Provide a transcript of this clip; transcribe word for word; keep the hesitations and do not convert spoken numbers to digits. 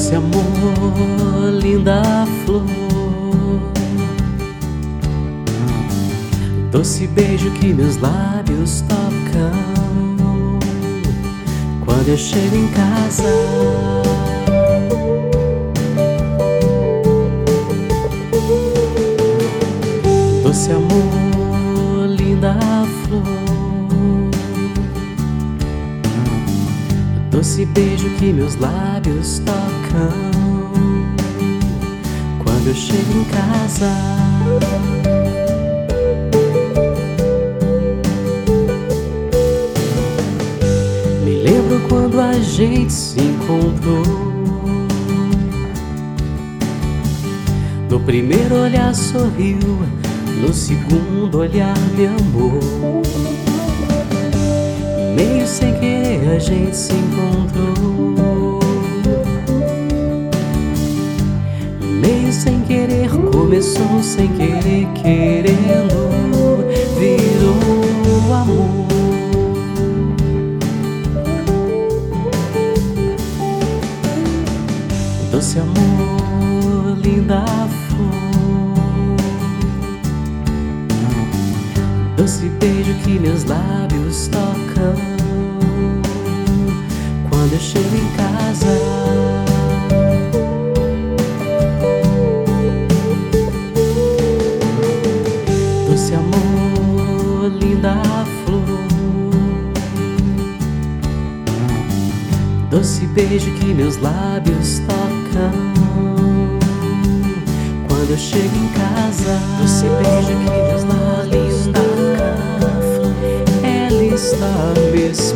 Doce amor, linda flor, doce beijo que meus lábios tocam quando eu chego em casa. Doce amor, linda flor, doce beijo que meus lábios tocam quando eu chego em casa. Me lembro quando a gente se encontrou. No primeiro olhar sorriu, no segundo olhar me amou. Meio sem querer a gente se encontrou. Meio sem querer começou, sem querer querendo, virou amor. Doce amor, linda flor, doce beijo que meus lábios tocam quando eu chego em casa. Doce amor, linda flor, doce beijo que meus lábios tocam quando eu chego em casa. Doce beijo que meus lábios tocam, ela está me esperando.